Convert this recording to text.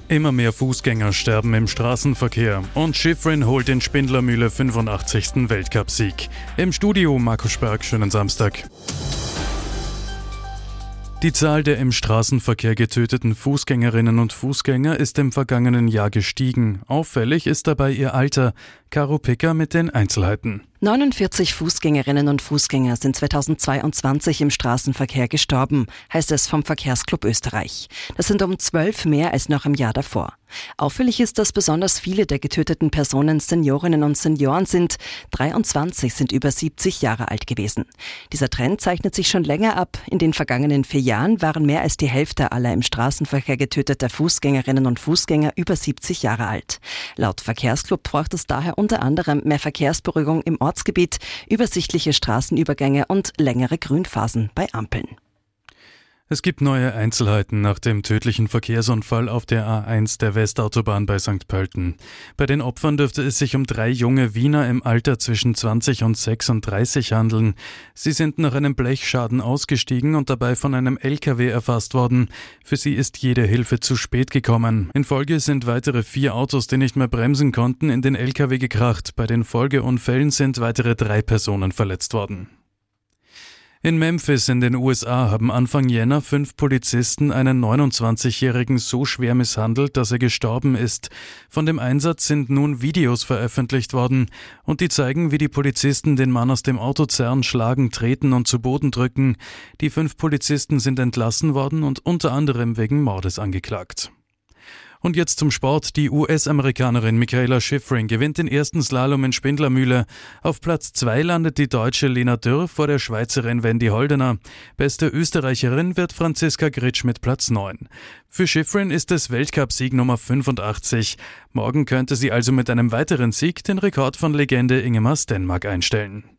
Immer mehr Fußgänger sterben im Straßenverkehr und Shiffrin holt in Spindlermühle 85. Weltcupsieg. Im Studio Markus Sperg, schönen Samstag. Die Zahl der im Straßenverkehr getöteten Fußgängerinnen und Fußgänger ist im vergangenen Jahr gestiegen. Auffällig ist dabei ihr Alter. Caro Picker mit den Einzelheiten. 49 Fußgängerinnen und Fußgänger sind 2022 im Straßenverkehr gestorben, heißt es vom Verkehrsclub Österreich. Das sind um 12 mehr als noch im Jahr davor. Auffällig ist, dass besonders viele der getöteten Personen Seniorinnen und Senioren sind. 23 sind über 70 Jahre alt gewesen. Dieser Trend zeichnet sich schon länger ab. In den vergangenen 4 Jahren waren mehr als die Hälfte aller im Straßenverkehr getöteter Fußgängerinnen und Fußgänger über 70 Jahre alt. Laut Verkehrsclub braucht es daher unter anderem mehr Verkehrsberuhigung im Ortsgebiet, übersichtliche Straßenübergänge und längere Grünphasen bei Ampeln. Es gibt neue Einzelheiten nach dem tödlichen Verkehrsunfall auf der A1 der Westautobahn bei St. Pölten. Bei den Opfern dürfte es sich um 3 junge Wiener im Alter zwischen 20 und 36 handeln. Sie sind nach einem Blechschaden ausgestiegen und dabei von einem LKW erfasst worden. Für sie ist jede Hilfe zu spät gekommen. In Folge sind weitere 4 Autos, die nicht mehr bremsen konnten, in den LKW gekracht. Bei den Folgeunfällen sind weitere 3 Personen verletzt worden. In Memphis in den USA haben Anfang Jänner 5 Polizisten einen 29-Jährigen so schwer misshandelt, dass er gestorben ist. Von dem Einsatz sind nun Videos veröffentlicht worden und die zeigen, wie die Polizisten den Mann aus dem Auto zerren, schlagen, treten und zu Boden drücken. Die 5 Polizisten sind entlassen worden und unter anderem wegen Mordes angeklagt. Und jetzt zum Sport. Die US-Amerikanerin Mikaela Shiffrin gewinnt den ersten Slalom in Spindlermühle. Auf Platz 2 landet die Deutsche Lena Dürr vor der Schweizerin Wendy Holdener. Beste Österreicherin wird Franziska Gritsch mit Platz 9. Für Shiffrin ist es Weltcupsieg Nummer 85. Morgen könnte sie also mit einem weiteren Sieg den Rekord von Legende Ingemar Stenmark einstellen.